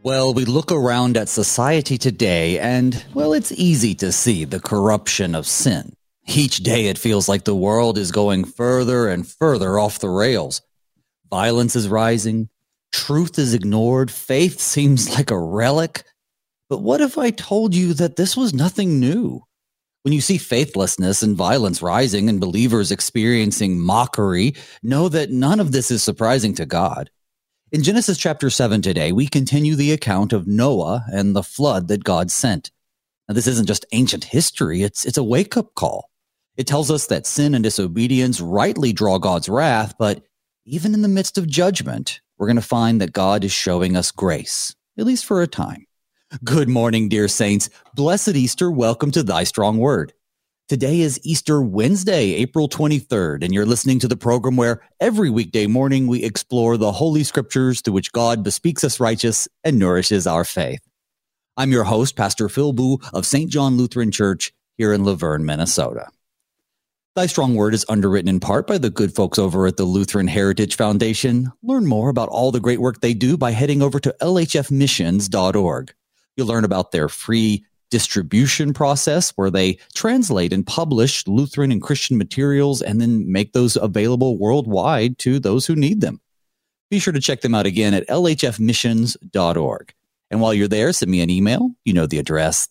Well, we look around at society today and, well, it's easy to see the corruption of sin. Each day it feels like the world is going further and further off the rails. Violence is rising, truth is ignored, faith seems like a relic. But what if I told you that this was nothing new? When you see faithlessness and violence rising and believers experiencing mockery, know that none of this is surprising to God. In Genesis chapter 7 today, we continue the account of Noah and the flood that God sent. Now, this isn't just ancient history, it's a wake-up call. It tells us that sin and disobedience rightly draw God's wrath, but even in the midst of judgment, we're going to find that God is showing us grace, at least for a time. Good morning, dear saints. Blessed Easter. Welcome to Thy Strong Word. Today is Easter Wednesday, April 23rd, and you're listening to the program where every weekday morning we explore the Holy Scriptures through which God bespeaks us righteous and nourishes our faith. I'm your host, Pastor Phil Boo of St. John Lutheran Church here in Laverne, Minnesota. Thy Strong Word is underwritten in part by the good folks over at the Lutheran Heritage Foundation. Learn more about all the great work they do by heading over to lhfmissions.org. You'll learn about their free distribution process where they translate and publish Lutheran and Christian materials and then make those available worldwide to those who need them. Be sure to check them out again at lhfmissions.org. And while you're there, send me an email. You know the address,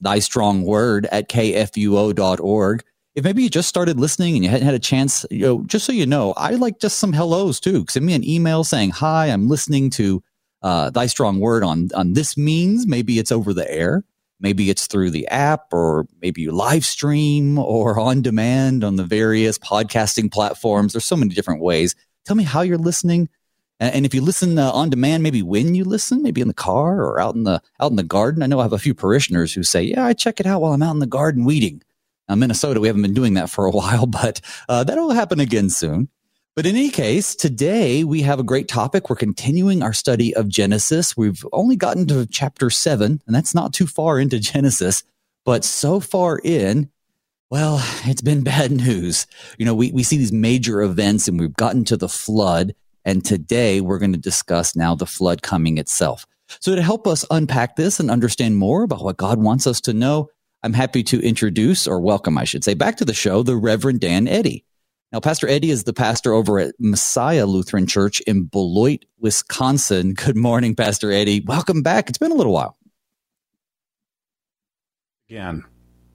thystrongword@kfuo.org. If maybe you just started listening and you hadn't had a chance, just so you know, I like just some hellos too. Send me an email saying, hi, I'm listening to Thy Strong Word on this means. Maybe it's over the air. Maybe it's through the app, or maybe you live stream or on demand on the various podcasting platforms. There's so many different ways. Tell me how you're listening. And if you listen on demand, maybe when you listen, maybe in the car or out in the garden. I know I have a few parishioners who say, yeah, I check it out while I'm out in the garden weeding. Now, Minnesota, we haven't been doing that for a while, but that'll happen again soon. But in any case, today we have a great topic. We're continuing our study of Genesis. We've only gotten to chapter 7, and that's not too far into Genesis. But so far in, well, it's been bad news. You know, we see these major events, and we've gotten to the flood. And today we're going to discuss now the flood coming itself. So to help us unpack this and understand more about what God wants us to know, I'm happy to introduce, or welcome, I should say, back to the show, the Reverend Dan Eddy. Now, Pastor Eddy is the pastor over at Messiah Lutheran Church in Beloit, Wisconsin. Good morning, Pastor Eddy. Welcome back. It's been a little while. Again.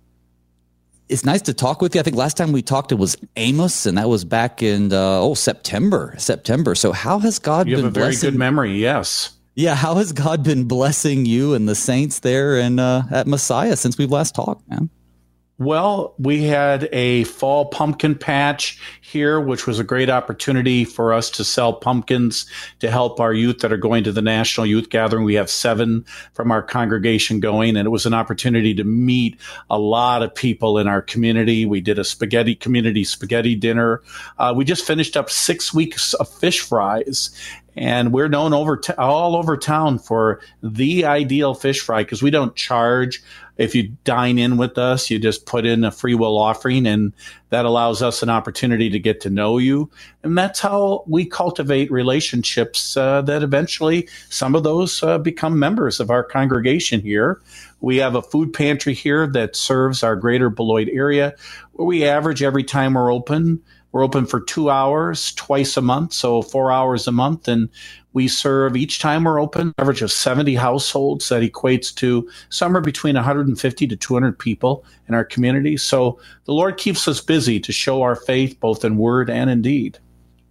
It's nice to talk with you. I think last time we talked, it was Amos, and that was back in, September. So how has God been blessing? You have a very good memory, yes. Yeah, how has God been blessing you and the saints there and at Messiah since we've last talked, man? Well, we had a fall pumpkin patch here, which was a great opportunity for us to sell pumpkins to help our youth that are going to the National Youth Gathering. We have 7 from our congregation going, and it was an opportunity to meet a lot of people in our community. We did a community spaghetti dinner. We just finished up 6 weeks of fish fries. And we're known all over town for the ideal fish fry because we don't charge. If you dine in with us, you just put in a free will offering, and that allows us an opportunity to get to know you. And that's how we cultivate relationships that eventually some of those become members of our congregation here. We have a food pantry here that serves our greater Beloit area, where we average every time we're open for 2 hours twice a month, so 4 hours a month. And we serve, each time we're open, an average of 70 households. That equates to somewhere between 150 to 200 people in our community. So the Lord keeps us busy to show our faith both in word and in deed.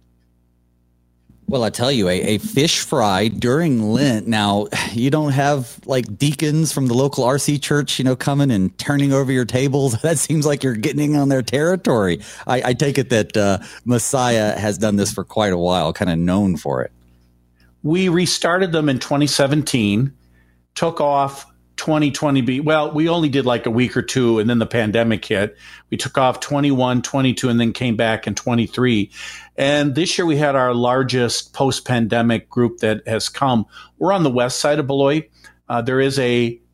Well, I tell you, a fish fry during Lent. Now, you don't have like deacons from the local RC church, coming and turning over your tables. That seems like you're getting on their territory. I take it that Messiah has done this for quite a while, kind of known for it. We restarted them in 2017, took off 2020. Well, we only did like a week or two, and then the pandemic hit. We took off 21, 22, and then came back in 23. And this year we had our largest post-pandemic group that has come. We're on the west side of Beloit. There is a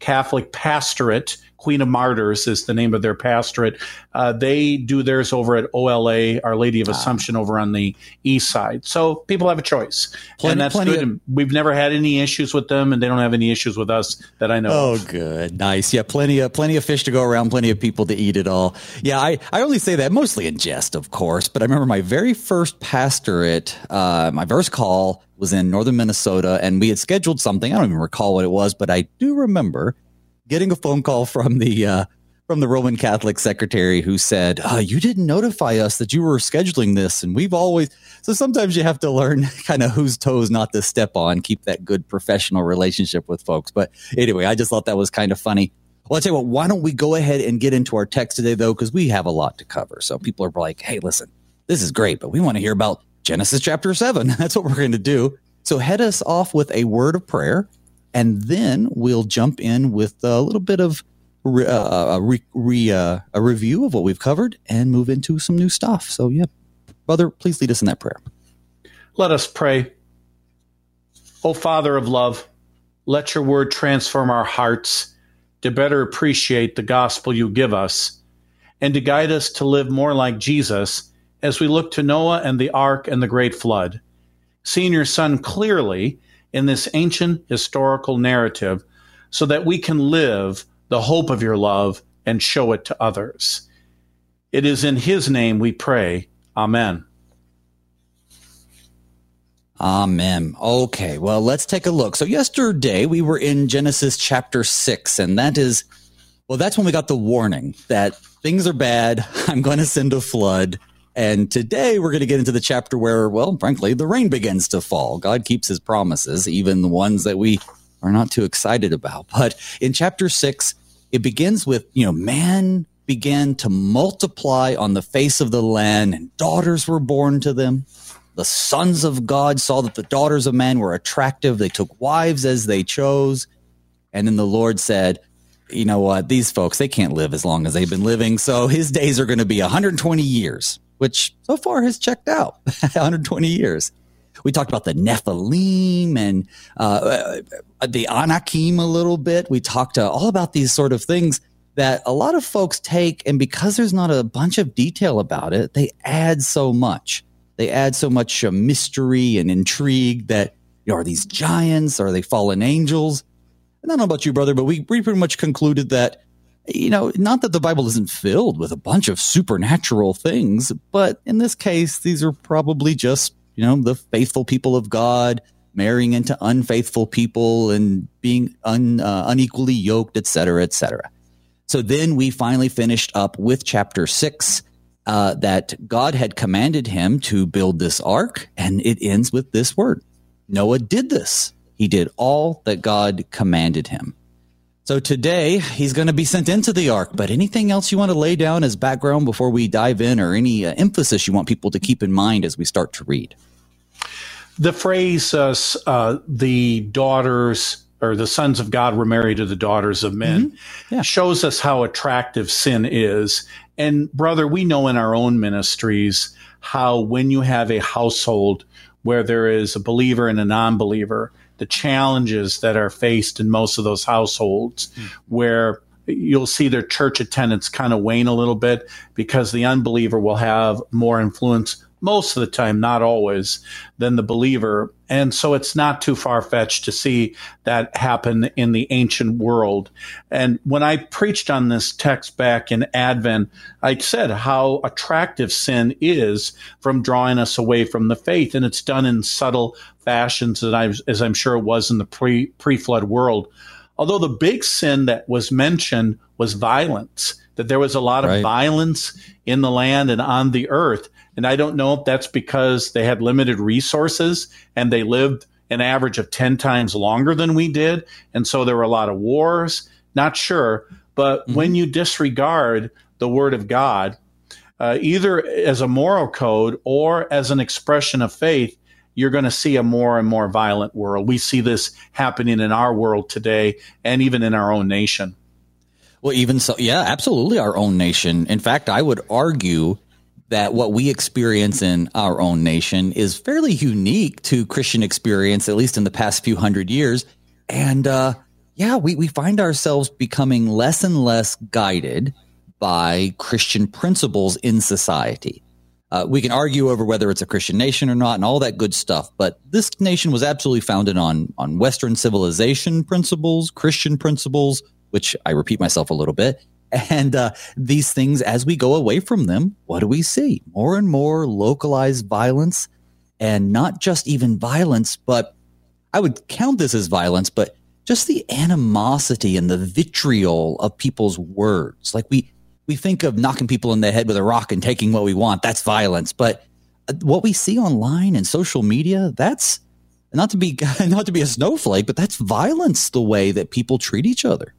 Catholic Pastorate. Queen of Martyrs is the name of their pastorate. They do theirs over at OLA, Our Lady of Assumption, over on the east side. So people have a choice. And that's good. We've never had any issues with them, and they don't have any issues with us that I know of. Oh, good. Nice. Yeah, plenty of fish to go around, plenty of people to eat it all. Yeah, I only say that mostly in jest, of course, but I remember my very first pastorate, my first call was in northern Minnesota, and we had scheduled something. I don't even recall what it was, but I do remember getting a phone call from the Roman Catholic secretary who said, you didn't notify us that you were scheduling this. And so sometimes you have to learn kind of whose toes not to step on, keep that good professional relationship with folks. But anyway, I just thought that was kind of funny. Well, I'll tell you what, why don't we go ahead and get into our text today, though, because we have a lot to cover. So people are like, hey, listen, this is great, but we want to hear about Genesis chapter 7. That's what we're going to do. So head us off with a word of prayer. And then we'll jump in with a little bit of a review of what we've covered and move into some new stuff. So, yeah, brother, please lead us in that prayer. Let us pray. O Father of love, let your word transform our hearts to better appreciate the gospel you give us and to guide us to live more like Jesus as we look to Noah and the ark and the great flood. Seeing your son clearly in this ancient historical narrative so that we can live the hope of your love and show it to others. It is in his name we pray. Amen. Amen. Okay, well, let's take a look. So yesterday we were in Genesis chapter 6, and that's when we got the warning that things are bad. I'm going to send a flood. And today we're going to get into the chapter where, well, frankly, the rain begins to fall. God keeps his promises, even the ones that we are not too excited about. But in chapter 6, it begins with, man began to multiply on the face of the land, and daughters were born to them. The sons of God saw that the daughters of man were attractive. They took wives as they chose. And then the Lord said, you know what, these folks, they can't live as long as they've been living. So his days are going to be 120 years. Which so far has checked out, 120 years. We talked about the Nephilim and the Anakim a little bit. We talked all about these sort of things that a lot of folks take, and because there's not a bunch of detail about it, they add so much. They add so much mystery and intrigue that, are these giants? Are they fallen angels? And I don't know about you, brother, but we pretty much concluded that, not that the Bible isn't filled with a bunch of supernatural things, but in this case, these are probably just, the faithful people of God marrying into unfaithful people and being unequally yoked, et cetera, et cetera. So then we finally finished up with chapter 6, that God had commanded him to build this ark, and it ends with this word. Noah did this. He did all that God commanded him. So today, he's going to be sent into the ark, but anything else you want to lay down as background before we dive in, or any emphasis you want people to keep in mind as we start to read? The phrase, the daughters or the sons of God were married to the daughters of men, shows us how attractive sin is. And brother, we know in our own ministries how when you have a household where there is a believer and a non-believer, the challenges that are faced in most of those households, where you'll see their church attendance kind of wane a little bit because the unbeliever will have more influence most of the time, not always, than the believer. And so it's not too far-fetched to see that happen in the ancient world. And when I preached on this text back in Advent, I said how attractive sin is from drawing us away from the faith. And it's done in subtle fashions, as I'm sure it was in the pre-flood world. Although the big sin that was mentioned was violence, that there was a lot of violence in the land and on the earth. And I don't know if that's because they had limited resources and they lived an average of 10 times longer than we did. And so there were a lot of wars. Not sure. But when you disregard the word of God, either as a moral code or as an expression of faith, you're going to see a more and more violent world. We see this happening in our world today and even in our own nation. Well, even so, yeah, absolutely our own nation. In fact, I would argue that what we experience in our own nation is fairly unique to Christian experience, at least in the past few hundred years. And yeah, we find ourselves becoming less and less guided by Christian principles in society. We can argue over whether it's a Christian nation or not and all that good stuff, but this nation was absolutely founded on Western civilization principles, Christian principles, which I repeat myself a little bit. And these things, as we go away from them, what do we see? More and more localized violence, and not just even violence, but I would count this as violence, but just the animosity and the vitriol of people's words. Like we think of knocking people in the head with a rock and taking what we want. That's violence. But what we see online and social media, that's not to be a snowflake, but that's violence, the way that people treat each other.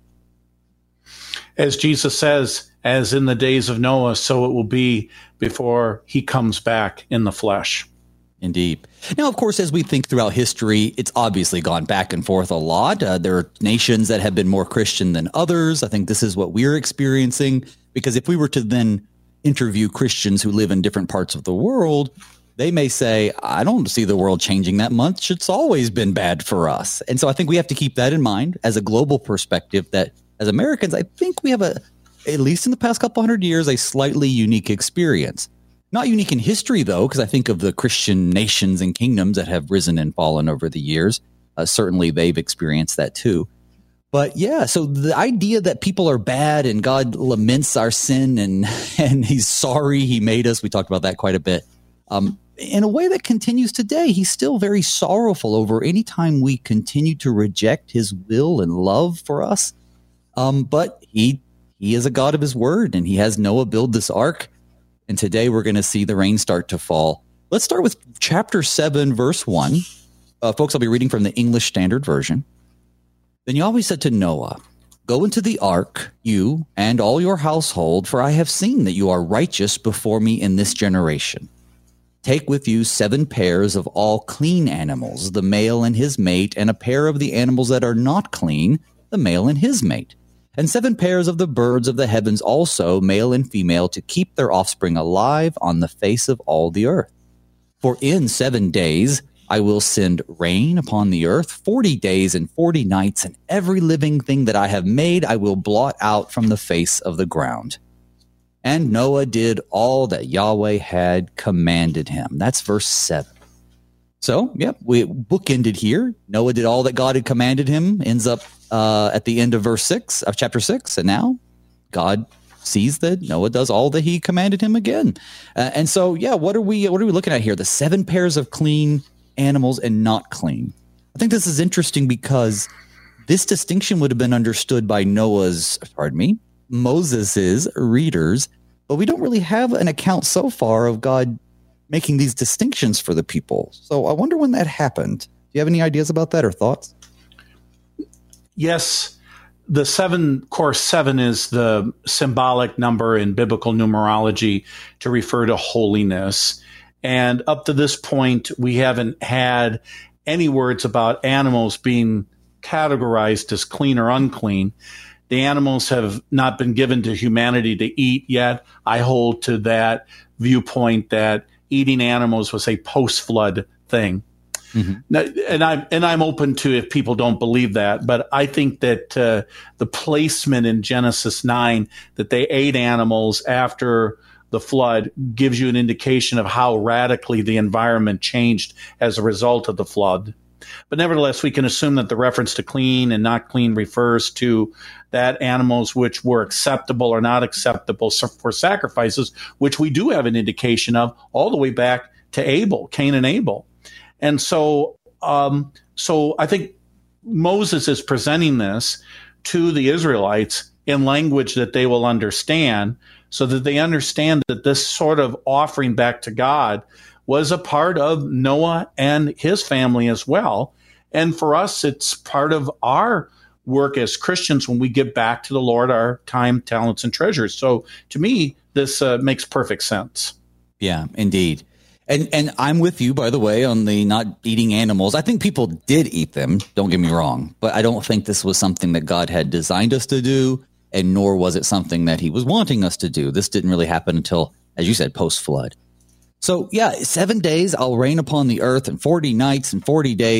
As Jesus says, as in the days of Noah, so it will be before he comes back in the flesh. Indeed. Now, of course, as we think throughout history, it's obviously gone back and forth a lot. There are nations that have been more Christian than others. I think this is what we're experiencing, because if we were to then interview Christians who live in different parts of the world, they may say, I don't see the world changing that much. It's always been bad for us. And so I think we have to keep that in mind as a global perspective, that as Americans, I think we have at least in the past couple hundred years, a slightly unique experience. Not unique in history, though, because I think of the Christian nations and kingdoms that have risen and fallen over the years. Certainly, they've experienced that, too. But yeah, so the idea that people are bad and God laments our sin and he's sorry he made us, we talked about that quite a bit, in a way that continues today. He's still very sorrowful over any time we continue to reject his will and love for us. But he is a God of his word, and he has Noah build this ark. And today we're going to see the rain start to fall. Let's start with chapter 7, verse 1. Folks, I'll be reading from the English Standard Version. Then Yahweh said to Noah, go into the ark, you and all your household, for I have seen that you are righteous before me in this generation. Take with you 7 pairs of all clean animals, the male and his mate, and a pair of the animals that are not clean, the male and his mate. And 7 pairs of the birds of the heavens also, male and female, to keep their offspring alive on the face of all the earth. For in 7 days I will send rain upon the earth, 40 days and 40 nights, and every living thing that I have made I will blot out from the face of the ground. And Noah did all that Yahweh had commanded him. That's verse 7. So, yep, we bookended here. Noah did all that God had commanded him, ends up at the end of verse 6 of chapter 6. And now God sees that Noah does all that he commanded him again. And so, yeah, what are we looking at here? The 7 pairs of clean animals and not clean. I think this is interesting because this distinction would have been understood by Moses's readers, but we don't really have an account so far of God making these distinctions for the people. So I wonder when that happened. Do you have any ideas about that or thoughts? Yes. The 7 is the symbolic number in biblical numerology to refer to holiness. And up to this point, we haven't had any words about animals being categorized as clean or unclean. The animals have not been given to humanity to eat yet. I hold to that viewpoint that eating animals was a post-flood thing. Mm-hmm. Now, I'm open to if people don't believe that, but I think that the placement in Genesis 9 that they ate animals after the flood gives you an indication of how radically the environment changed as a result of the flood. But nevertheless, we can assume that the reference to clean and not clean refers to that animals which were acceptable or not acceptable for sacrifices, which we do have an indication of all the way back to Cain and Abel. And so I think Moses is presenting this to the Israelites in language that they will understand, so that they understand that this sort of offering back to God was a part of Noah and his family as well. And for us, it's part of our work as Christians when we give back to the Lord our time, talents, and treasures. So to me, this makes perfect sense. Yeah, indeed. And I'm with you, by the way, on the not eating animals. I think people did eat them, don't get me wrong, but I don't think this was something that God had designed us to do, and nor was it something that he was wanting us to do. This didn't really happen until, as you said, post-flood. So, yeah, 7 days I'll rain upon the earth, and 40 nights and 40 days.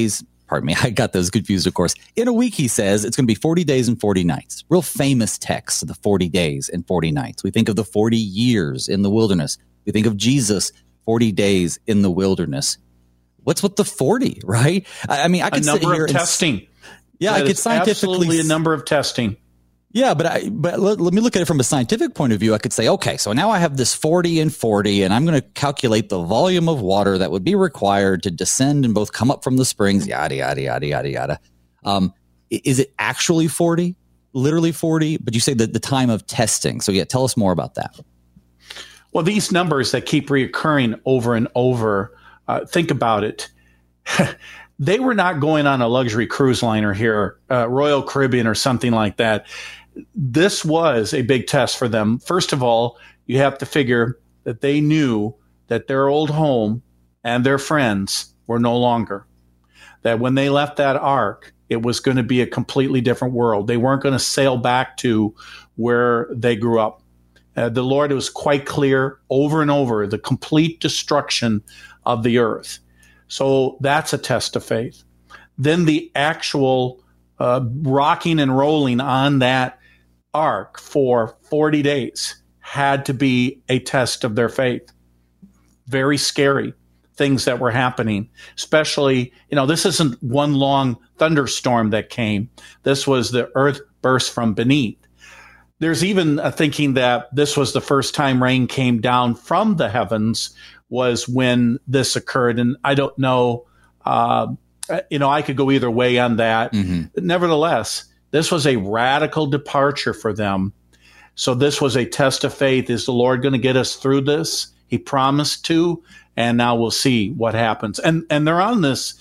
pardon me, I got those confused, of course. In a week, he says, it's going to be 40 days and 40 nights. Real famous text, the 40 days and 40 nights. We think of the 40 years in the wilderness. We think of Jesus, 40 days in the wilderness. What's with the 40, right? I mean, I could sit here a number of testing. Yeah, I could scientifically. Absolutely a number of testing. Yeah, but let me look at it from a scientific point of view. I could say, okay, so now I have this 40 and 40, and I'm going to calculate the volume of water that would be required to descend and both come up from the springs, yada, yada, yada, yada, yada. Is it actually 40? Literally 40? But you say that the time of testing. So yeah, tell us more about that. Well, these numbers that keep reoccurring over and over, think about it. They were not going on a luxury cruise liner here, Royal Caribbean or something like that. This was a big test for them. First of all, you have to figure that they knew that their old home and their friends were no longer. That when they left that ark, it was going to be a completely different world. They weren't going to sail back to where they grew up. The Lord was quite clear over and over, the complete destruction of the earth. So that's a test of faith. Then the actual rocking and rolling on that ark for 40 days had to be a test of their faith. Very scary things that were happening, especially, this isn't one long thunderstorm that came. This was the earth burst from beneath. There's even a thinking that this was the first time rain came down from the heavens was when this occurred. And I don't know, I could go either way on that. Mm-hmm. But nevertheless, this was a radical departure for them. So this was a test of faith. Is the Lord going to get us through this? He promised to, and now we'll see what happens. And they're on this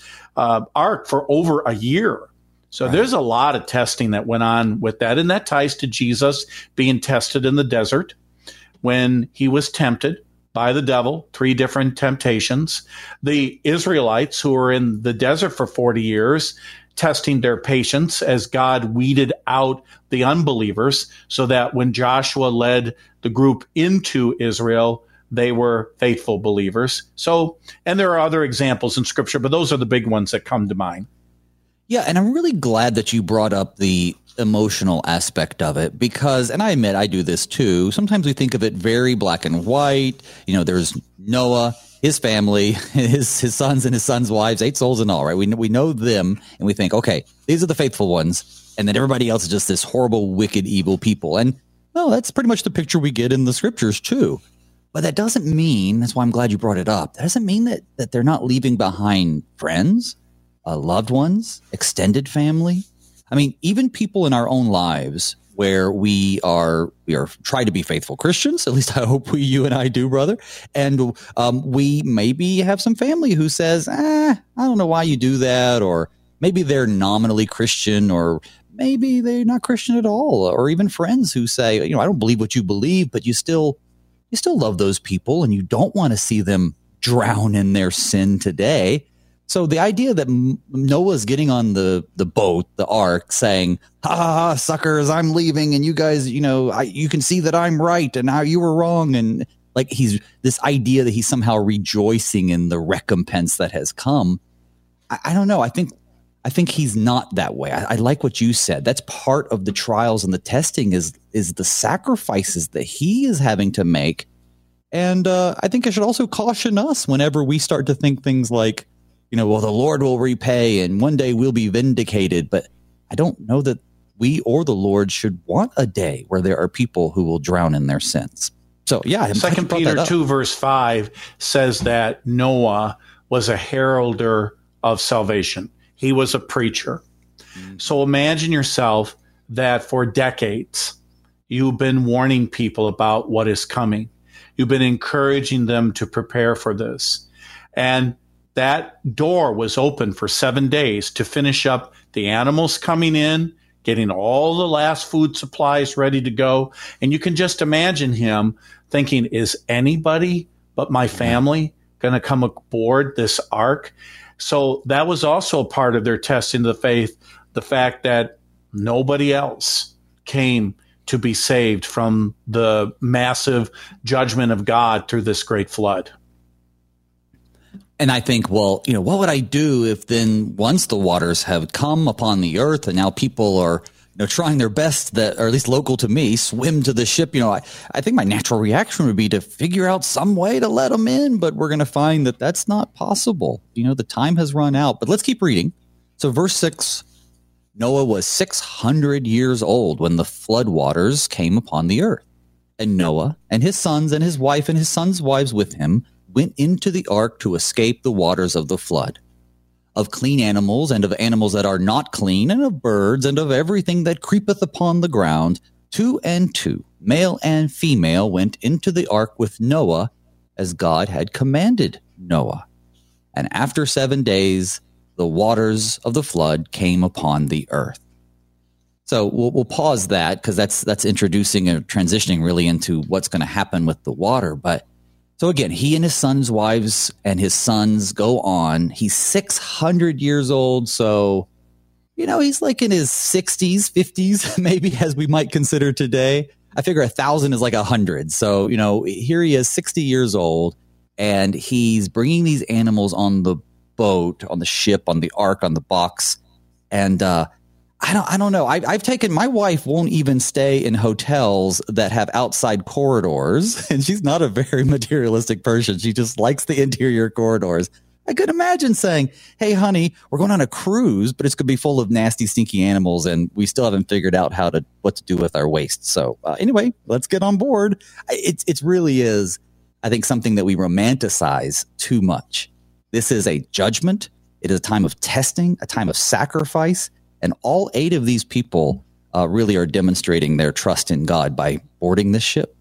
ark for over a year. So There's a lot of testing that went on with that. And that ties to Jesus being tested in the desert when he was tempted by the devil, 3 different temptations. The Israelites who were in the desert for 40 years, testing their patience as God weeded out the unbelievers so that when Joshua led the group into Israel, they were faithful believers. So, and there are other examples in Scripture, but those are the big ones that come to mind. Yeah, and I'm really glad that you brought up the emotional aspect of it because, and I admit I do this too, sometimes we think of it very black and white. There's Noah, his family, his sons and his sons' wives, 8 souls in all, right? We know them and we think, okay, these are the faithful ones. And then everybody else is just this horrible, wicked, evil people. And no, that's pretty much the picture we get in the scriptures too. But that doesn't mean, that's why I'm glad you brought it up, that doesn't mean that they're not leaving behind friends, loved ones, extended family. I mean, even people in our own lives where we are try to be faithful Christians, at least I hope you and I do, brother. And we maybe have some family who says, I don't know why you do that. Or maybe they're nominally Christian, or maybe they're not Christian at all. Or even friends who say, I don't believe what you believe, but you still love those people and you don't want to see them drown in their sin today. So the idea that Noah's getting on the boat, the ark, saying, ha, ha, ha, suckers, I'm leaving. And you guys, you can see that I'm right and now you were wrong. And like he's this idea that he's somehow rejoicing in the recompense that has come. I don't know. I think he's not that way. I like what you said. That's part of the trials and the testing is the sacrifices that he is having to make. And I think I should also caution us whenever we start to think things like, well, the Lord will repay and one day we'll be vindicated. But I don't know that we or the Lord should want a day where there are people who will drown in their sins. So, yeah. 2 Peter 2 verse 5 says that Noah was a heralder of salvation. He was a preacher. Mm-hmm. So imagine yourself that for decades, you've been warning people about what is coming. You've been encouraging them to prepare for this. And that door was open for 7 days to finish up the animals coming in, getting all the last food supplies ready to go. And you can just imagine him thinking, is anybody but my family going to come aboard this ark? So that was also a part of their testing of the faith, the fact that nobody else came to be saved from the massive judgment of God through this great flood. And I think, well, what would I do if then once the waters have come upon the earth and now people are, trying their best that, or at least local to me, swim to the ship? I think my natural reaction would be to figure out some way to let them in, but we're going to find that that's not possible. The time has run out, but let's keep reading. So verse 6, Noah was 600 years old when the flood waters came upon the earth. And Noah and his sons and his wife and his sons' wives with him went into the ark to escape the waters of the flood. Of clean animals and of animals that are not clean, and of birds and of everything that creepeth upon the ground, 2 and 2, male and female, went into the ark with Noah, as God had commanded Noah. And after 7 days, the waters of the flood came upon the earth. So we'll pause that because that's introducing and transitioning really into what's going to happen with the water. But so again, he and his sons' wives and his sons go on. He's 600 years old. So, he's like in his 60s, 50s, maybe, as we might consider today. I figure 1,000 is like 100. So, here he is, 60 years old, and he's bringing these animals on the boat, on the ship, on the ark, on the box. And, I don't know. I've taken, my wife won't even stay in hotels that have outside corridors, and she's not a very materialistic person. She just likes the interior corridors. I could imagine saying, hey, honey, we're going on a cruise, but it's going to be full of nasty, stinky animals, and we still haven't figured out what to do with our waste. So anyway, let's get on board. It really is, I think, something that we romanticize too much. This is a judgment. It is a time of testing, a time of sacrifice. And all 8 of these people really are demonstrating their trust in God by boarding this ship.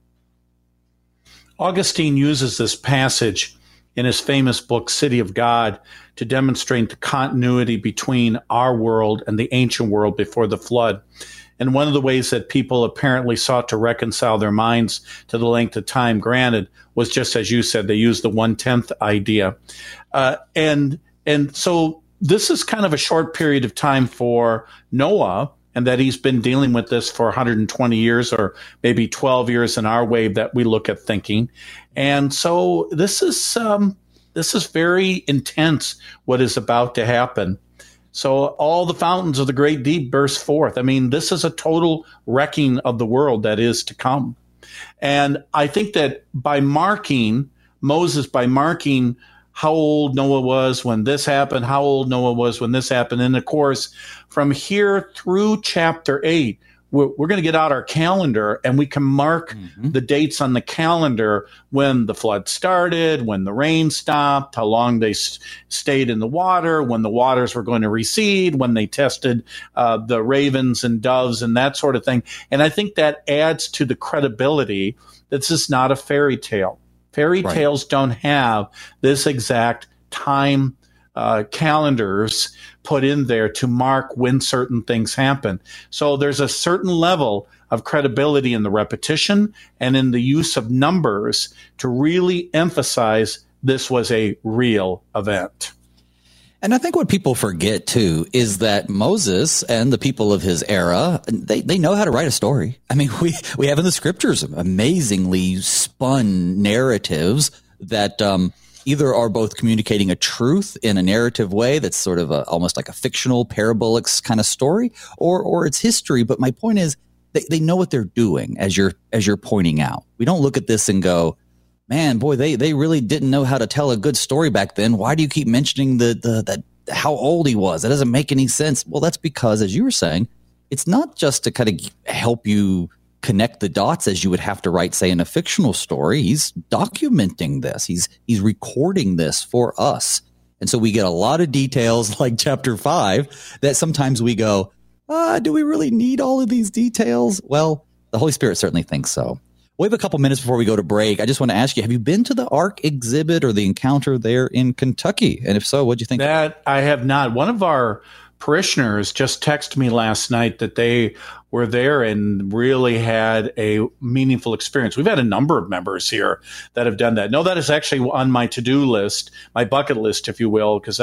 Augustine uses this passage in his famous book, City of God, to demonstrate the continuity between our world and the ancient world before the flood. And one of the ways that people apparently sought to reconcile their minds to the length of time granted was just as you said, they used the 1/10 idea. And so this is kind of a short period of time for Noah, and that he's been dealing with this for 120 years or maybe 12 years in our way that we look at thinking. And so this is very intense, what is about to happen. So all the fountains of the great deep burst forth. I mean, this is a total wrecking of the world that is to come. And I think that by marking how old Noah was when this happened, how old Noah was when this happened. And of course, from here through chapter 8, we're going to get out our calendar and we can mark the dates on the calendar when the flood started, when the rain stopped, how long they stayed in the water, when the waters were going to recede, when they tested the ravens and doves and that sort of thing. And I think that adds to the credibility that this is not a fairy tale. Fairy tales don't have this exact time calendars put in there to mark when certain things happen. So there's a certain level of credibility in the repetition and in the use of numbers to really emphasize this was a real event. And I think what people forget, too, is that Moses and the people of his era, they know how to write a story. I mean, we have in the scriptures amazingly spun narratives that either are both communicating a truth in a narrative way that's sort of almost like a fictional parabolic kind of story, or it's history. But my point is they know what they're doing, as you're pointing out. We don't look at this and go, man, boy, they really didn't know how to tell a good story back then. Why do you keep mentioning that how old he was? That doesn't make any sense. Well, that's because, as you were saying, it's not just to kind of help you connect the dots as you would have to write, say, in a fictional story. He's documenting this. He's recording this for us. And so we get a lot of details like chapter 5 that sometimes we go, do we really need all of these details? Well, the Holy Spirit certainly thinks so. We have a couple minutes before we go to break. I just want to ask you, have you been to the Ark exhibit or the encounter there in Kentucky? And if so, what do you think? That I have not. One of our parishioners just texted me last night that they were there and really had a meaningful experience. We've had a number of members here that have done that. No, that is actually on my to-do list, my bucket list, if you will, because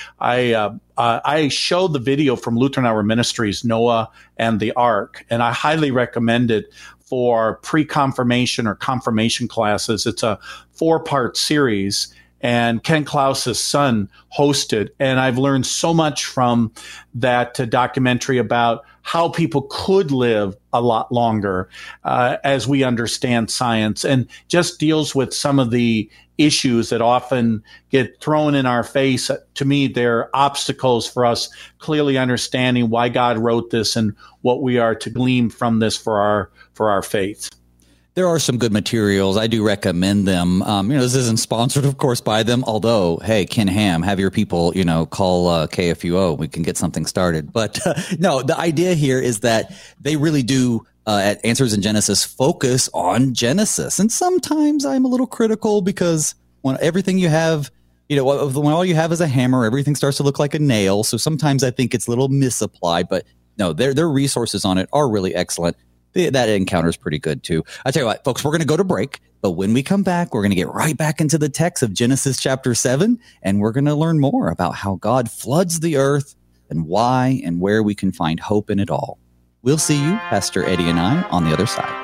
I showed the video from Lutheran Hour Ministries, Noah and the Ark, and I highly recommend it for pre-confirmation or confirmation classes. It's a 4-part series. and Ken Klaus's son hosted. And I've learned so much from that documentary about how people could live a lot longer as we understand science, and just deals with some of the issues that often get thrown in our face. To me, they're obstacles for us clearly understanding why God wrote this and what we are to glean from this for our faith. There are some good materials. I do recommend them. This isn't sponsored, of course, by them. Although, hey, Ken Ham, have your people, call KFUO. We can get something started. But no, the idea here is that they really do, at Answers in Genesis, focus on Genesis. And sometimes I'm a little critical because when everything you have, when all you have is a hammer, everything starts to look like a nail. So sometimes I think it's a little misapplied. But no, their resources on it are really excellent. That encounter is pretty good, too. I tell you what, folks, we're going to go to break. But when we come back, we're going to get right back into the text of Genesis chapter 7. And we're going to learn more about how God floods the earth and why and where we can find hope in it all. We'll see you, Pastor Eddie and I, on the other side.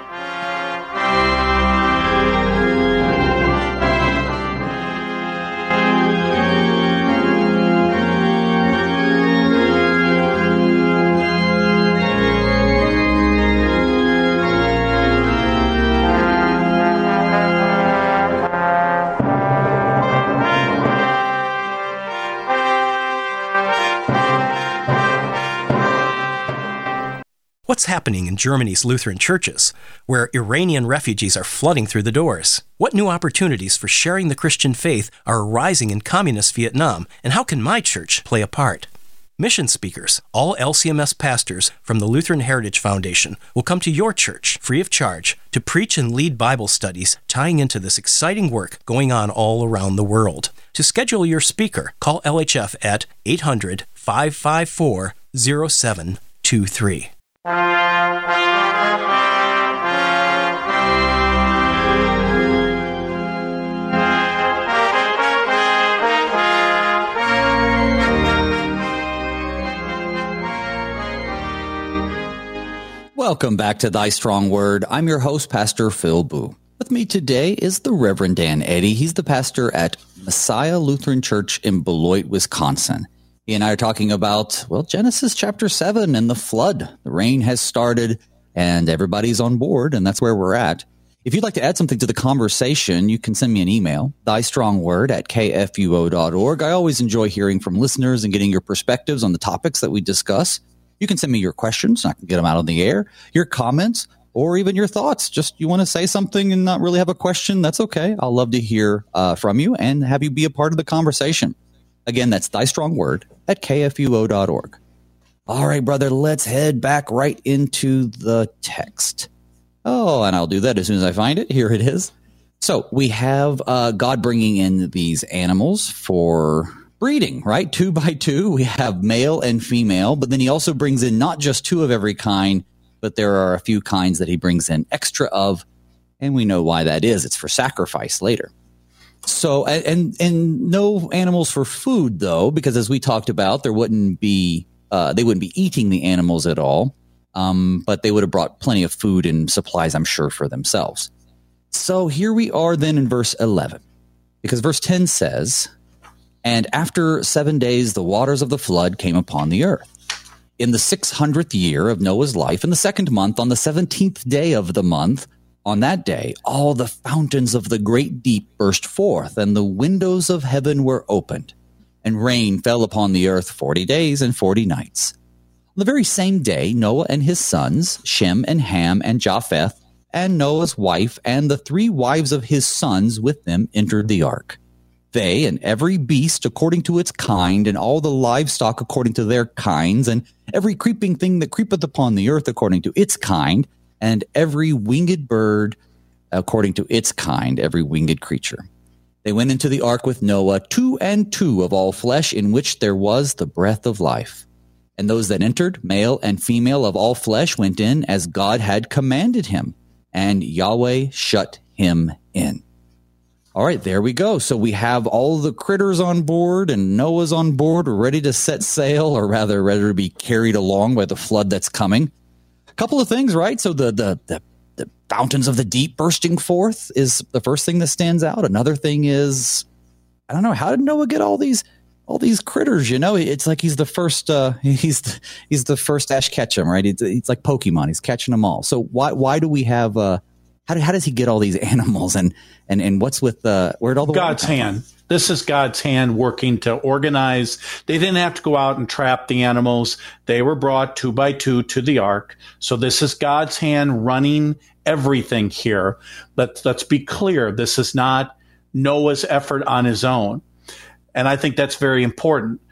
What's happening in Germany's Lutheran churches, where Iranian refugees are flooding through the doors? What new opportunities for sharing the Christian faith are arising in communist Vietnam, and how can my church play a part? Mission speakers, all LCMS pastors from the Lutheran Heritage Foundation, will come to your church free of charge to preach and lead Bible studies tying into this exciting work going on all around the world. To schedule your speaker, call LHF at 800-554-0723. Welcome back to Thy Strong Word. I'm your host, Pastor Phil Boo. With me today is the Reverend Dan Eddy. He's the pastor at Messiah Lutheran Church in Beloit, Wisconsin. He and I are talking about, Genesis chapter 7 and the flood. The rain has started and everybody's on board, and that's where we're at. If you'd like to add something to the conversation, you can send me an email, thystrongword@kfuo.org. I always enjoy hearing from listeners and getting your perspectives on the topics that we discuss. You can send me your questions. I can get them out on the air, your comments, or even your thoughts. Just you want to say something and not really have a question, that's okay. I'll love to hear from you and have you be a part of the conversation. Again, that's thystrongword@kfuo.org. All right, brother, let's head back right into the text. Oh, and I'll do that as soon as I find it. Here it is. So we have God bringing in these animals for breeding, right? 2 by 2. We have male and female, but then he also brings in not just 2 of every kind, but there are a few kinds that he brings in extra of, and we know why that is. It's for sacrifice later. So, and no animals for food, though, because as we talked about, they wouldn't be eating the animals at all, but they would have brought plenty of food and supplies, I'm sure, for themselves. So here we are then in verse 11, because verse 10 says, "And after 7 days, the waters of the flood came upon the earth. In the 600th year of Noah's life, in the 2nd month, on the 17th day of the month, on that day, all the fountains of the great deep burst forth, and the windows of heaven were opened, and rain fell upon the earth 40 days and 40 nights. On the very same day, Noah and his sons, Shem and Ham and Japheth, and Noah's wife, and the 3 wives of his sons with them entered the ark. They and every beast according to its kind, and all the livestock according to their kinds, and every creeping thing that creepeth upon the earth according to its kind, and every winged bird according to its kind, every winged creature. They went into the ark with Noah, 2 and 2 of all flesh, in which there was the breath of life. And those that entered, male and female of all flesh, went in as God had commanded him, and Yahweh shut him in." All right, there we go. So we have all the critters on board, and Noah's on board, ready to set sail, or rather ready to be carried along by the flood that's coming. A couple of things, right? So the fountains of the deep bursting forth is the first thing that stands out. Another thing is, I don't know, how did Noah get all these critters? It's like he's the first he's the first Ash Ketchum, right? It's like Pokemon. He's catching them all. So why do we have how does he get all these animals and what's with where'd all the God's hand? This is God's hand working to organize. They didn't have to go out and trap the animals. They were brought 2 by 2 to the ark. So this is God's hand running everything here. Let's be clear. This is not Noah's effort on his own. And I think that's very important.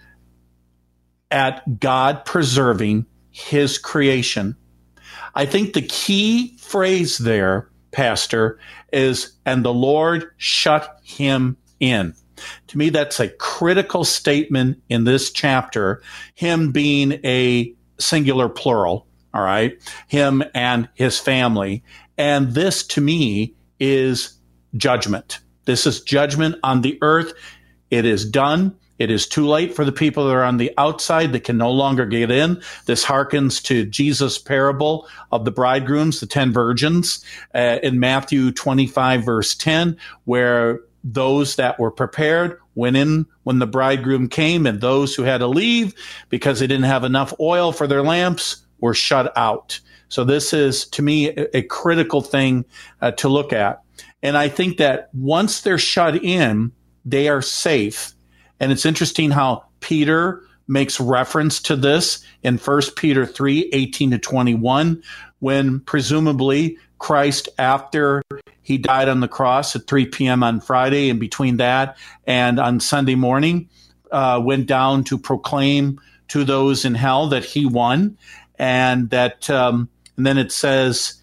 At God preserving his creation. I think the key phrase there, Pastor, is, and the Lord shut him in. To me, that's a critical statement in this chapter, him being a singular plural, all right, him and his family. And this, to me, is judgment. This is judgment on the earth. It is done. It is too late for the people that are on the outside that can no longer get in. This harkens to Jesus' parable of the bridegrooms, the 10 virgins, in Matthew 25, verse 10, where those that were prepared went in when the bridegroom came, and those who had to leave because they didn't have enough oil for their lamps were shut out. So this is, to me, a critical thing to look at. And I think that once they're shut in, they are safe. And it's interesting how Peter makes reference to this in 1 Peter 3, 18 to 21, when presumably Christ, after he died on the cross at 3 p.m. on Friday, and between that and on Sunday morning, went down to proclaim to those in hell that he won. And that, and then it says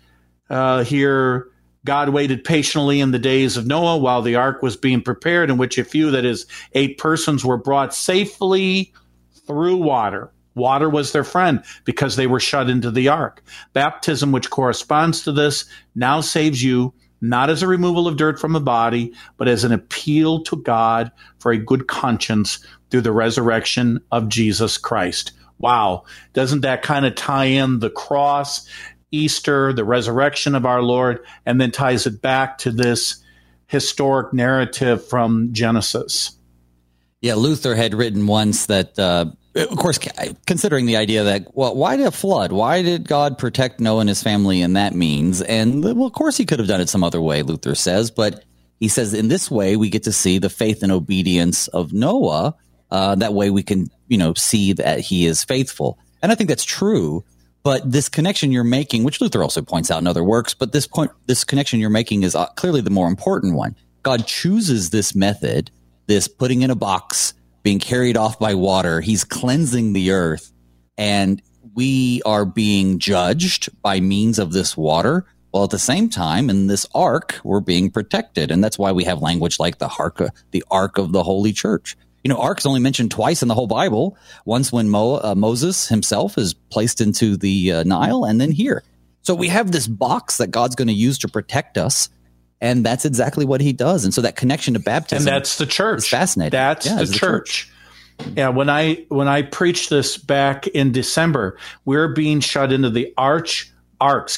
here, God waited patiently in the days of Noah while the ark was being prepared, in which a few, that is 8 persons, were brought safely through water. Water was their friend because they were shut into the ark. Baptism, which corresponds to this, now saves you, not as a removal of dirt from the body, but as an appeal to God for a good conscience through the resurrection of Jesus Christ. Wow. Doesn't that kind of tie in the cross, Easter, the resurrection of our Lord, and then ties it back to this historic narrative from Genesis? Yeah, Luther had written once that, of course, considering the idea that, well, why did a flood? Why did God protect Noah and his family in that means? And, well, of course, he could have done it some other way, Luther says. But he says in this way, we get to see the faith and obedience of Noah. That way we can, see that he is faithful. And I think that's true. But this connection you're making, which Luther also points out in other works, but this connection you're making is clearly the more important one. God chooses this method, this putting in a box, being carried off by water. He's cleansing the earth, and we are being judged by means of this water. While at the same time, in this ark, we're being protected. And that's why we have language like the ark of the Holy Church. Ark's only mentioned twice in the whole Bible. Once when Moses himself is placed into the Nile, and then here. So we have this box that God's going to use to protect us, and that's exactly what he does. And so that connection to baptism, and that's the church. Is fascinating. That's the church. Yeah, when I preached this back in December, we're being shut into the ark of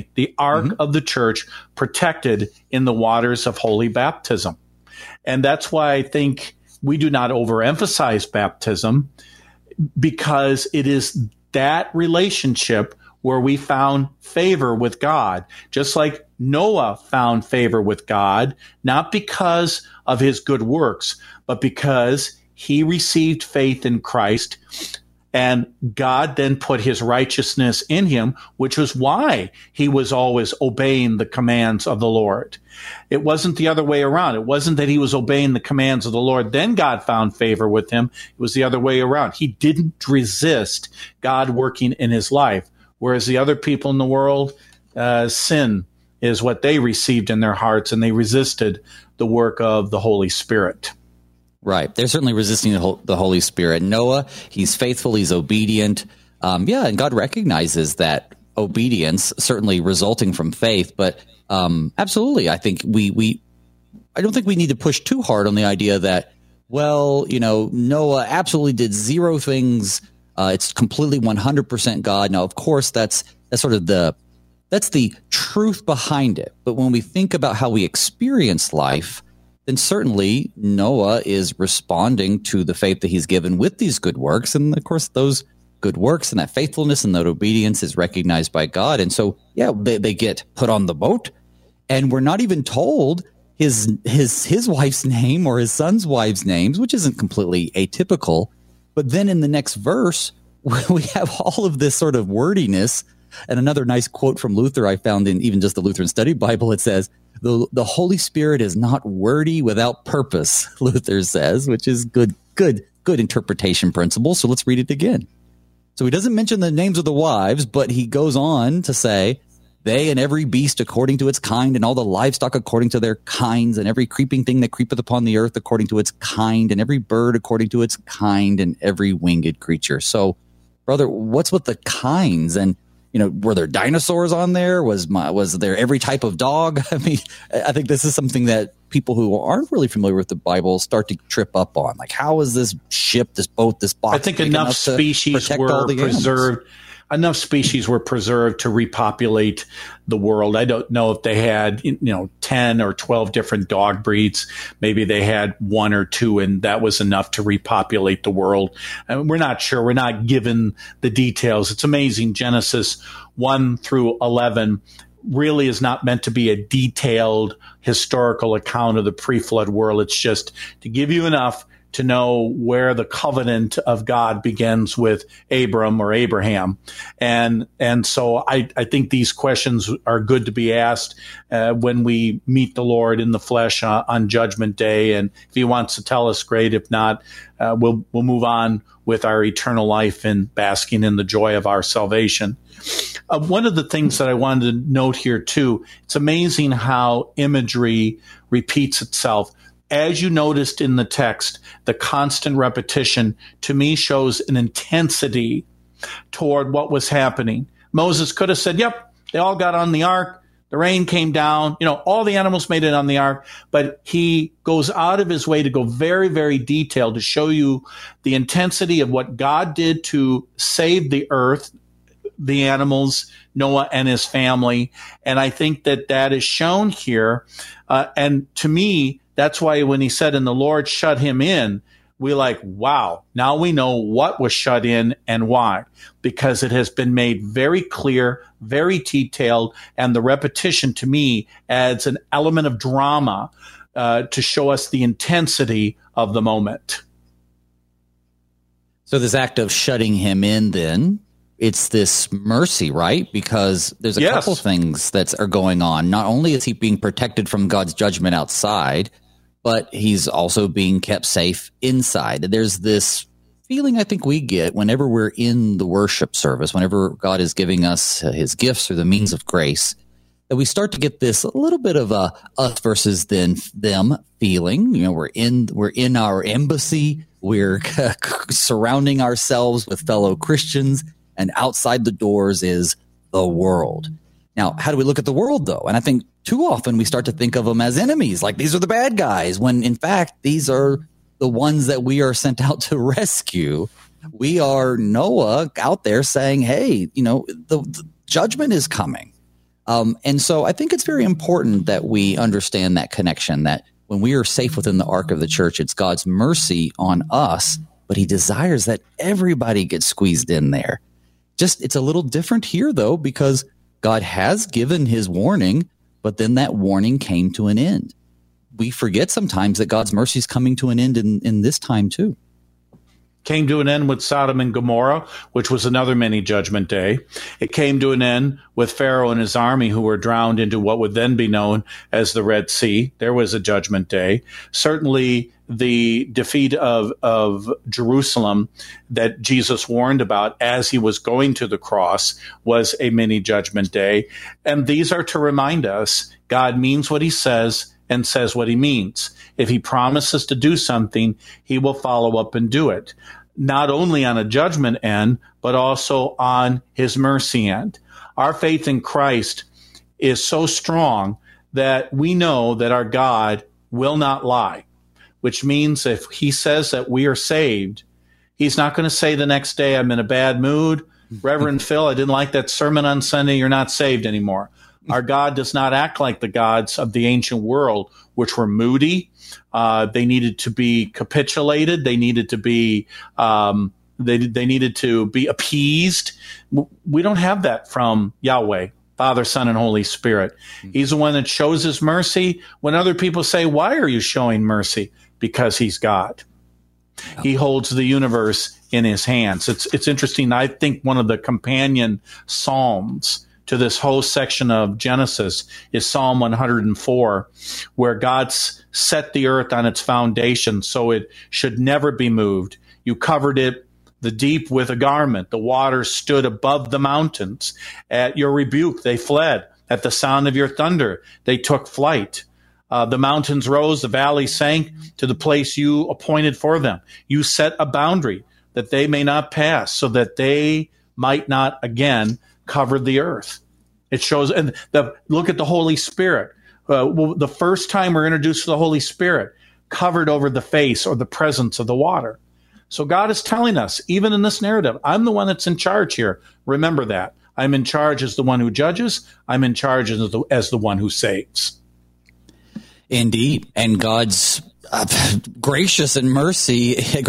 the church, protected in the waters of holy baptism. And that's why I think we do not overemphasize baptism, because it is that relationship where we found favor with God, just like Noah found favor with God, not because of his good works, but because he received faith in Christ, and God then put his righteousness in him, which was why he was always obeying the commands of the Lord. It wasn't the other way around. It wasn't that he was obeying the commands of the Lord, then God found favor with him. It was the other way around. He didn't resist God working in his life, whereas the other people in the world, sin is what they received in their hearts, and they resisted the work of the Holy Spirit. Right. They're certainly resisting the Holy Spirit. Noah, he's faithful, he's obedient. And God recognizes that obedience, certainly resulting from faith. But absolutely, I think I don't think we need to push too hard on the idea that, Noah absolutely did 0 things. It's completely 100% God. Now, of course, that's sort of that's the truth behind it. But when we think about how we experience life, then certainly Noah is responding to the faith that he's given with these good works. And of course, those good works and that faithfulness and that obedience is recognized by God. And so, yeah, they get put on the boat, and we're not even told his wife's name or his son's wife's names, which isn't completely atypical. But then in the next verse, we have all of this sort of wordiness. And another nice quote from Luther I found in even just the Lutheran Study Bible, it says, the Holy Spirit is not wordy without purpose, Luther says, which is good interpretation principle. So let's read it again. So he doesn't mention the names of the wives, but he goes on to say, they and every beast according to its kind, and all the livestock according to their kinds, and every creeping thing that creepeth upon the earth according to its kind, and every bird according to its kind, and every winged creature. So, brother, what's with the kinds? And, were there dinosaurs on there? Was there every type of dog? I mean, I think this is something that people who aren't really familiar with the Bible start to trip up on. Like, how is this ship, this boat, this box? I think enough species were preserved. Enough species were preserved to repopulate the world. I don't know if they had, 10 or 12 different dog breeds. Maybe they had one or two, and that was enough to repopulate the world. And we're not sure. We're not given the details. It's amazing. Genesis 1 through 11 really is not meant to be a detailed historical account of the pre-flood world. It's just to give you enough to know where the covenant of God begins with Abram or Abraham. And so I think these questions are good to be asked when we meet the Lord in the flesh on Judgment Day. And if he wants to tell us, great. If not, we'll move on with our eternal life and basking in the joy of our salvation. One of the things that I wanted to note here, too, it's amazing how imagery repeats itself. As you noticed in the text, the constant repetition to me shows an intensity toward what was happening. Moses could have said, yep, they all got on the ark. The rain came down. All the animals made it on the ark. But he goes out of his way to go very, very detailed to show you the intensity of what God did to save the earth, the animals, Noah and his family. And I think that is shown here. And to me, that's why when he said, and the Lord shut him in, we're like, wow, now we know what was shut in and why, because it has been made very clear, very detailed, and the repetition to me adds an element of drama to show us the intensity of the moment. So this act of shutting him in, then, it's this mercy, right? Because there's a couple things that are going on. Not only is he being protected from God's judgment outside, but he's also being kept safe inside. There's this feeling I think we get whenever we're in the worship service, whenever God is giving us his gifts or the means of grace, that we start to get this a little bit of a us versus them feeling. We're in our embassy, we're surrounding ourselves with fellow Christians, and outside the doors is the world. Now, how do we look at the world, though? And I think too often we start to think of them as enemies, like these are the bad guys, when in fact, these are the ones that we are sent out to rescue. We are Noah out there saying, hey, the judgment is coming. And so I think it's very important that we understand that connection, that when we are safe within the ark of the church, it's God's mercy on us, but he desires that everybody gets squeezed in there. It's a little different here, though, because God has given his warning, but then that warning came to an end. We forget sometimes that God's mercy is coming to an end in this time, too. Came to an end with Sodom and Gomorrah, which was another mini judgment day. It came to an end with Pharaoh and his army, who were drowned into what would then be known as the Red Sea. There was a judgment day. Certainly the defeat of Jerusalem that Jesus warned about as he was going to the cross was a mini judgment day. And these are to remind us God means what he says and says what he means. If he promises to do something, he will follow up and do it, not only on a judgment end, but also on his mercy end. Our faith in Christ is so strong that we know that our God will not lie, which means if he says that we are saved, he's not going to say the next day, I'm in a bad mood. Reverend Phil, I didn't like that sermon on Sunday. You're not saved anymore. Our God does not act like the gods of the ancient world, which were moody. They needed to be capitulated. They needed to be they needed to be appeased. We don't have that from Yahweh, Father, Son, and Holy Spirit. He's the one that shows his mercy when other people say, "Why are you showing mercy?" Because he's God. He holds the universe in his hands. It's interesting. I think one of the companion psalms to this whole section of Genesis is Psalm 104, where God's set the earth on its foundation so it should never be moved. You covered it, the deep, with a garment. The waters stood above the mountains. At your rebuke, they fled. At the sound of your thunder, they took flight. The mountains rose, the valleys sank to the place you appointed for them. You set a boundary that they may not pass, so that they might not again cover the earth. It shows, and look at the Holy Spirit. The first time we're introduced to the Holy Spirit, covered over the face or the presence of the water. So God is telling us, even in this narrative, I'm the one that's in charge here. Remember that. I'm in charge as the one who judges. I'm in charge as the one who saves. Indeed. And God's graciousness and mercy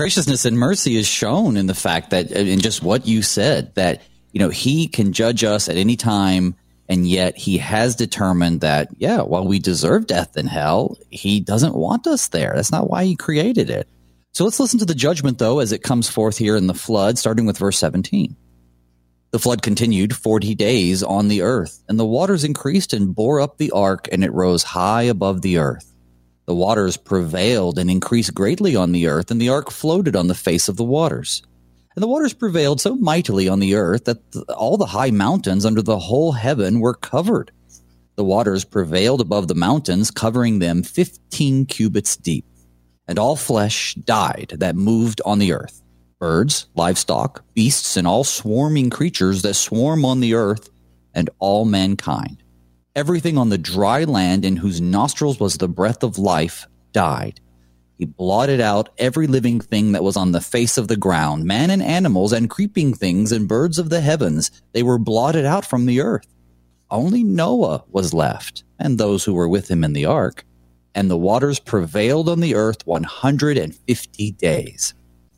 is shown in the fact that, in just what you said, that, he can judge us at any time. And yet he has determined that, while we deserve death and hell, he doesn't want us there. That's not why he created it. So let's listen to the judgment, though, as it comes forth here in the flood, starting with verse 17. The flood continued 40 days on the earth, and the waters increased and bore up the ark, and it rose high above the earth. The waters prevailed and increased greatly on the earth, and the ark floated on the face of the waters. And the waters prevailed so mightily on the earth that all the high mountains under the whole heaven were covered. The waters prevailed above the mountains, covering them 15 cubits deep. And all flesh died that moved on the earth, birds, livestock, beasts, and all swarming creatures that swarm on the earth, and all mankind. Everything on the dry land in whose nostrils was the breath of life died. He blotted out every living thing that was on the face of the ground, man and animals and creeping things and birds of the heavens. They were blotted out from the earth. Only Noah was left, and those who were with him in the ark. And the waters prevailed on the earth 150 days.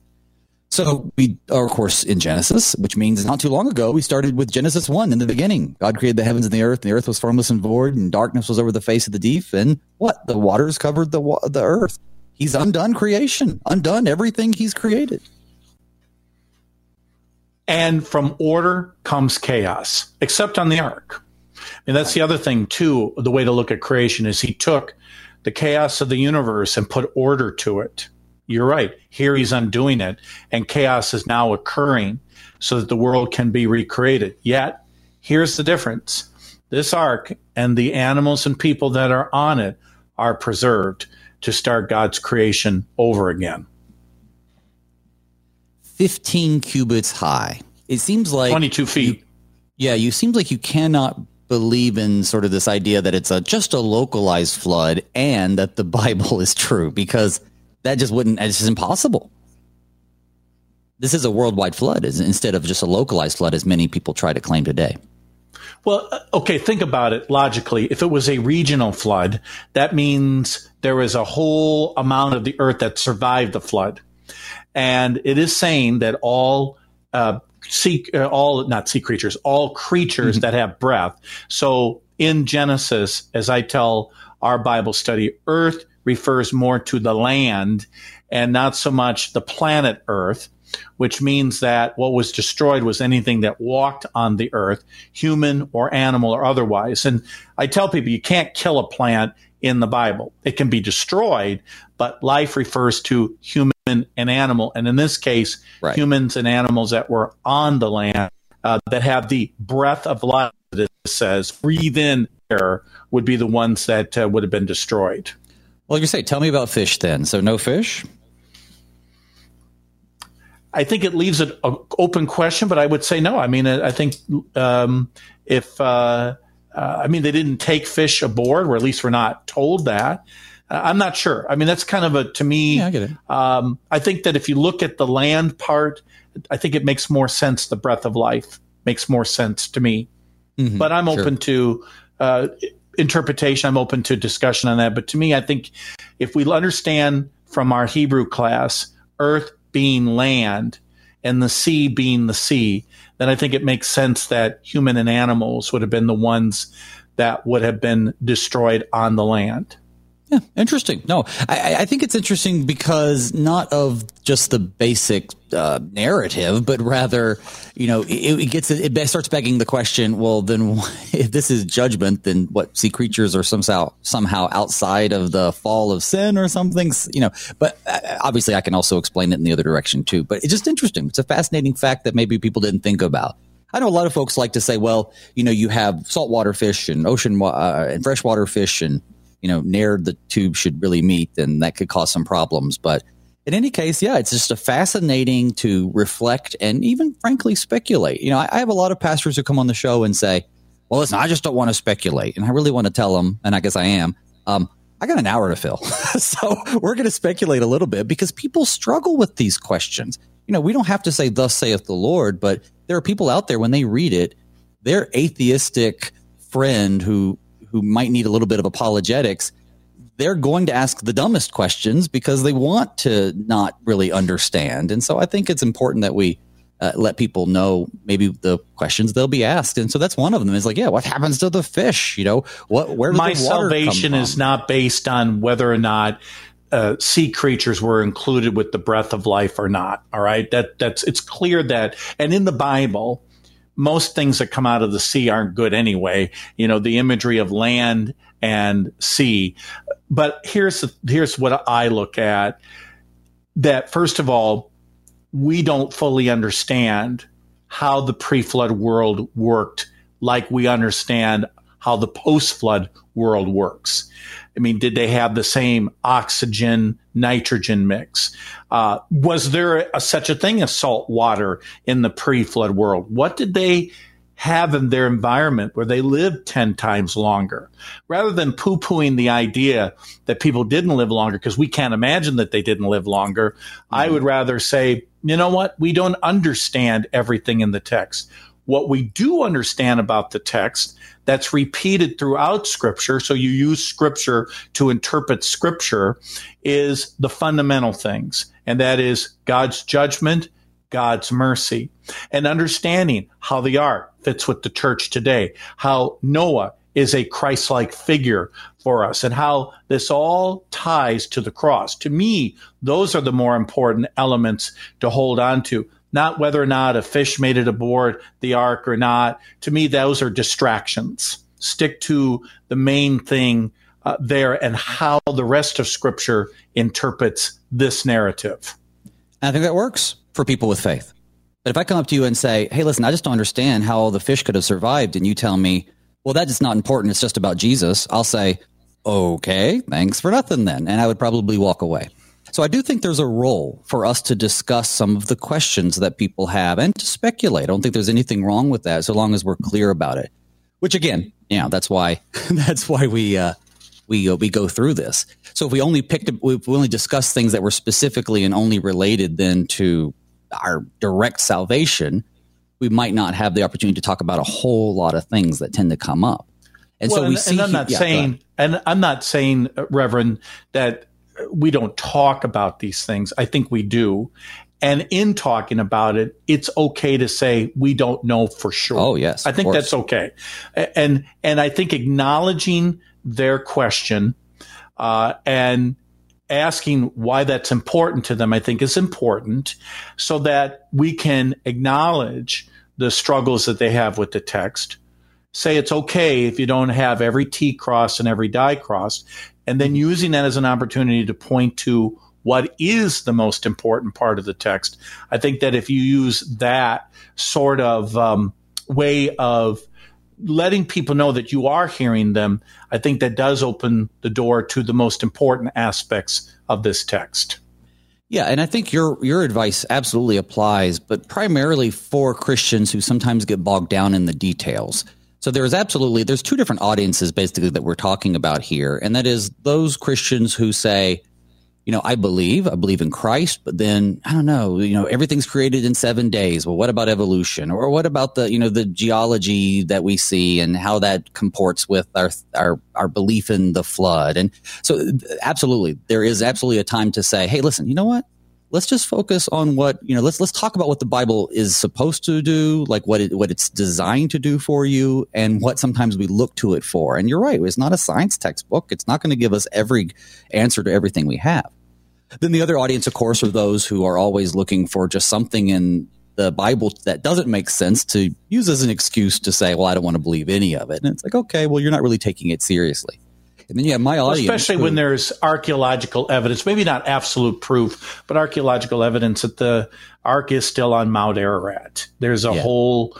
So we are, of course, in Genesis, which means not too long ago, we started with Genesis 1 in the beginning. God created the heavens and the earth was formless and void, and darkness was over the face of the deep. And what? The waters covered the earth. He's undone creation, undone everything he's created. And from order comes chaos, except on the ark. And that's the other thing, too. The way to look at creation is he took the chaos of the universe and put order to it. You're right. Here he's undoing it, and chaos is now occurring so that the world can be recreated. Yet, here's the difference. This ark and the animals and people that are on it are preserved to start God's creation over again. 15 cubits high. It seems like 22 feet. You seem like you cannot believe in sort of this idea that it's just a localized flood and that the Bible is true, because that just it's just impossible. This is a worldwide flood instead of just a localized flood, as many people try to claim today. Well, okay, think about it logically. If it was a regional flood, that means there was a whole amount of the earth that survived the flood. And it is saying that all creatures that have breath. So in Genesis, as I tell our Bible study, earth refers more to the land and not so much the planet Earth, which means that what was destroyed was anything that walked on the earth, human or animal or otherwise. And I tell people you can't kill a plant in the Bible. It can be destroyed, but life refers to human and animal. And in this case, humans and animals that were on the land that have the breath of life, that it says, breathe in air, would be the ones that would have been destroyed. Well, you say, tell me about fish then. So no fish? I think it leaves an open question, but I would say no. I mean, I think they didn't take fish aboard, or at least we're not told that. I'm not sure. I mean, that's kind of to me. Yeah, I get it. I think that if you look at the land part, I think it makes more sense. The breath of life makes more sense to me. Mm-hmm, but I'm open to interpretation. I'm open to discussion on that. But to me, I think if we understand from our Hebrew class, earth being land and the sea being the sea, then I think it makes sense that human and animals would have been the ones that would have been destroyed on the land. Yeah, interesting. No, I think it's interesting because not of just the basic narrative, but rather, it starts begging the question, well, then if this is judgment, then what, sea creatures are somehow outside of the fall of sin or something, but obviously I can also explain it in the other direction too, but it's just interesting. It's a fascinating fact that maybe people didn't think about. I know a lot of folks like to say, well, you have saltwater fish and ocean and freshwater fish and, near the tube should really meet, and that could cause some problems. But in any case, yeah, it's just a fascinating to reflect and even frankly speculate. I have a lot of pastors who come on the show and say, well, listen, I just don't want to speculate. And I really want to tell them, and I guess I am, I got an hour to fill. So we're going to speculate a little bit because people struggle with these questions. We don't have to say, thus saith the Lord, but there are people out there when they read it, their atheistic friend who might need a little bit of apologetics, they're going to ask the dumbest questions because they want to not really understand. And so I think it's important that we let people know maybe the questions they'll be asked. And so that's one of them is like, yeah, what happens to the fish? Where does my the water salvation come is from? not based on whether or not sea creatures were included with the breath of life or not. All right. It's clear that, and in the Bible, most things that come out of the sea aren't good anyway. The imagery of land and sea. But here's what I look at, that first of all, we don't fully understand how the pre-flood world worked like we understand how the post-flood world works. I mean, did they have the same oxygen, nitrogen mix? Was there such a thing as salt water in the pre-flood world? What did they have in their environment where they lived 10 times longer? Rather than poo-pooing the idea that people didn't live longer, because we can't imagine that they didn't live longer, I would rather say, you know what? We don't understand everything in the text. What we do understand about the text that's repeated throughout Scripture, so you use Scripture to interpret Scripture, is the fundamental things. And that is God's judgment, God's mercy, and understanding how the ark fits with the church today, how Noah is a Christ-like figure for us, and how this all ties to the cross. To me, those are the more important elements to hold on to. Not whether or not a fish made it aboard the ark or not. To me, those are distractions. Stick to the main thing there and how the rest of Scripture interprets this narrative. I think that works for people with faith. But if I come up to you and say, hey, listen, I just don't understand how all the fish could have survived, and you tell me, well, that's just not important, it's just about Jesus, I'll say, okay, thanks for nothing then. And I would probably walk away. So I do think there's a role for us to discuss some of the questions that people have and to speculate. I don't think there's anything wrong with that, so long as we're clear about it. Which again, that's why we go through this. So if we only discussed things that were specifically and only related then to our direct salvation, we might not have the opportunity to talk about a whole lot of things that tend to come up. And so I'm not saying, Reverend, that we don't talk about these things. I think we do. And in talking about it, it's okay to say we don't know for sure. Oh, yes. I think that's okay. And I think acknowledging their question and asking why that's important to them, I think is important, so that we can acknowledge the struggles that they have with the text. Say it's okay if you don't have every T crossed and every die crossed, and then using that as an opportunity to point to what is the most important part of the text. I think that if you use that sort of way of letting people know that you are hearing them, I think that does open the door to the most important aspects of this text. Yeah, and I think your advice absolutely applies, but primarily for Christians who sometimes get bogged down in the details. So there's two different audiences basically that we're talking about here, and that is those Christians who say, I believe in Christ, but then I don't know, everything's created in 7 days. Well, what about evolution? Or what about the geology that we see and how that comports with our belief in the flood? And so absolutely, there is absolutely a time to say, hey, listen, you know what? Let's just focus on what, let's talk about what the Bible is supposed to do, like what it's designed to do for you, and what sometimes we look to it for. And you're right. It's not a science textbook. It's not going to give us every answer to everything we have. Then the other audience, of course, are those who are always looking for just something in the Bible that doesn't make sense to use as an excuse to say, well, I don't want to believe any of it. And it's like, okay, well, you're not really taking it seriously. And then you have my audience. Especially when there's archaeological evidence, maybe not absolute proof, but archaeological evidence that the Ark is still on Mount Ararat. There's a whole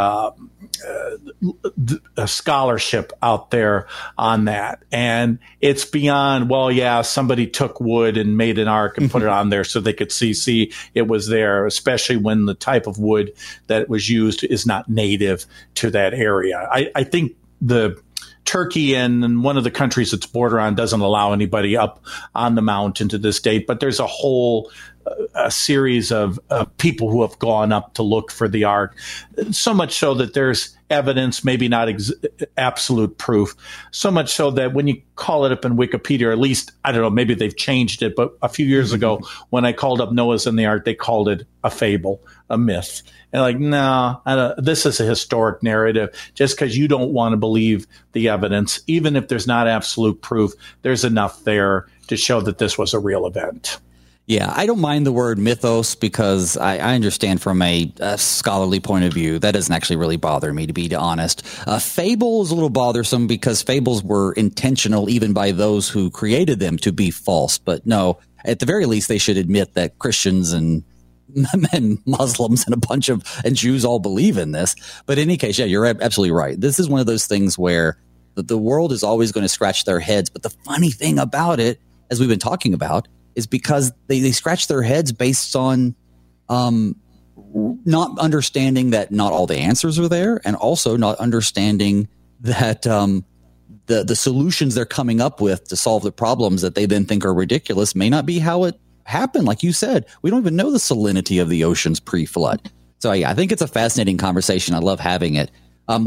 a scholarship out there on that. And it's beyond, well, yeah, somebody took wood and made an ark and put it on there so they could see it was there, especially when the type of wood that was used is not native to that area. I think the Turkey and one of the countries it's border on doesn't allow anybody up on the mountain to this date, but there's a whole a series of people who have gone up to look for the ark, so much so that there's evidence, maybe not absolute proof, so much so that when you call it up in Wikipedia, or at least, I don't know, maybe they've changed it, but a few years ago when I called up Noah's and the Ark, they called it a fable, a myth. And like, no, this is a historic narrative. Just because you don't want to believe the evidence, even if there's not absolute proof, there's enough there to show that this was a real event. Yeah, I don't mind the word mythos because I understand from a scholarly point of view that doesn't actually really bother me, to be honest. Fable is a little bothersome because fables were intentional even by those who created them to be false. But no, at the very least, they should admit that Christians and Muslims and Jews all believe in this. But in any case, yeah, you're absolutely right. This is one of those things where the world is always going to scratch their heads. But the funny thing about it, as we've been talking about, is because they scratch their heads based on not understanding that not all the answers are there, and also not understanding that the solutions they're coming up with to solve the problems that they then think are ridiculous may not be how it happened. Like you said, we don't even know the salinity of the oceans pre-flood. So yeah, I think it's a fascinating conversation. I love having it. And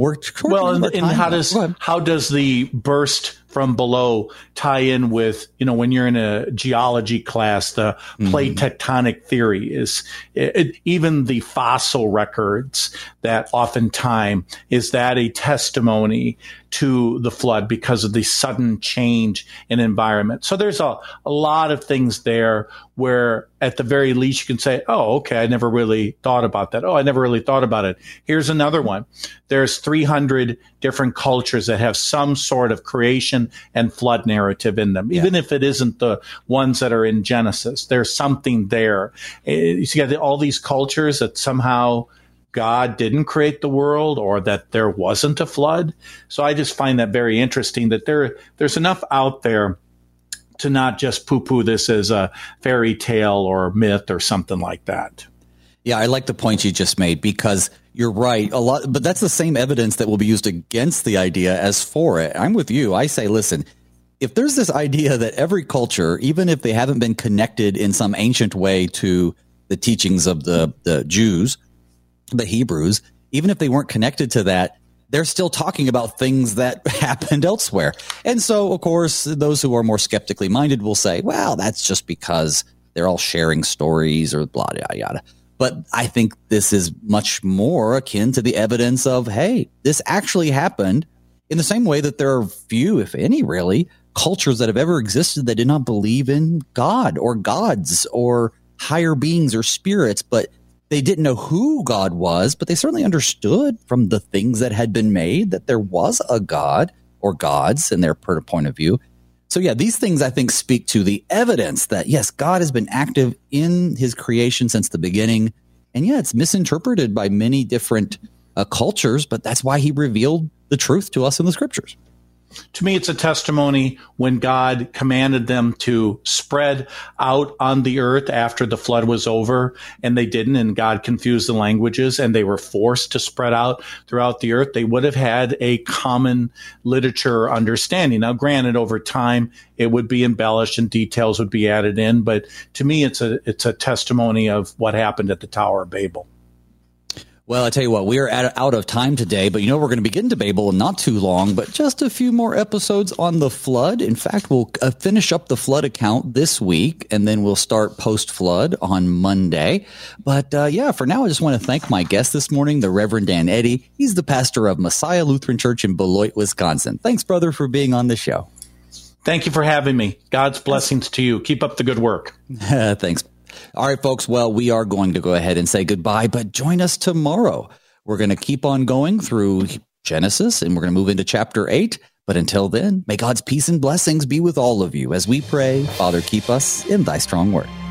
how does the burst from below tie in with, when you're in a geology class, the plate tectonic theory is even the fossil records that oftentimes is that a testimony to the flood because of the sudden change in environment. So there's a lot of things there where at the very least you can say, oh, okay, I never really thought about that. Oh, I never really thought about it. Here's another one. There's 300 different cultures that have some sort of creation and flood narrative in them. Even if it isn't the ones that are in Genesis, there's something there. You see all these cultures that somehow God didn't create the world or that there wasn't a flood. So I just find that very interesting that there's enough out there to not just poo-poo this as a fairy tale or myth or something like that. Yeah, I like the point you just made because you're right. But that's the same evidence that will be used against the idea as for it. I'm with you. I say, listen, if there's this idea that every culture, even if they haven't been connected in some ancient way to the teachings of the Jews, the Hebrews, even if they weren't connected to that, they're still talking about things that happened elsewhere. And so, of course, those who are more skeptically minded will say, well, that's just because they're all sharing stories or blah, yada, yada. But I think this is much more akin to the evidence of, hey, this actually happened in the same way that there are few, if any, really, cultures that have ever existed that did not believe in God or gods or higher beings or spirits, but they didn't know who God was, but they certainly understood from the things that had been made that there was a God or gods in their point of view. So yeah, these things I think speak to the evidence that yes, God has been active in his creation since the beginning. And yeah, it's misinterpreted by many different cultures, but that's why he revealed the truth to us in the scriptures. To me, it's a testimony when God commanded them to spread out on the earth after the flood was over, and they didn't, and God confused the languages, and they were forced to spread out throughout the earth. They would have had a common literature understanding. Now, granted, over time, it would be embellished and details would be added in, but to me, it's a testimony of what happened at the Tower of Babel. Well, I tell you what, we are out of time today, but we're going to be getting to Babel in not too long, but just a few more episodes on the flood. In fact, we'll finish up the flood account this week, and then we'll start post-flood on Monday. But for now, I just want to thank my guest this morning, the Reverend Dan Eddy. He's the pastor of Messiah Lutheran Church in Beloit, Wisconsin. Thanks, brother, for being on the show. Thank you for having me. God's blessings to you. Keep up the good work. Thanks. All right, folks. Well, we are going to go ahead and say goodbye, but join us tomorrow. We're going to keep on going through Genesis, and we're going to move into chapter 8. But until then, may God's peace and blessings be with all of you as we pray, Father, keep us in thy strong word.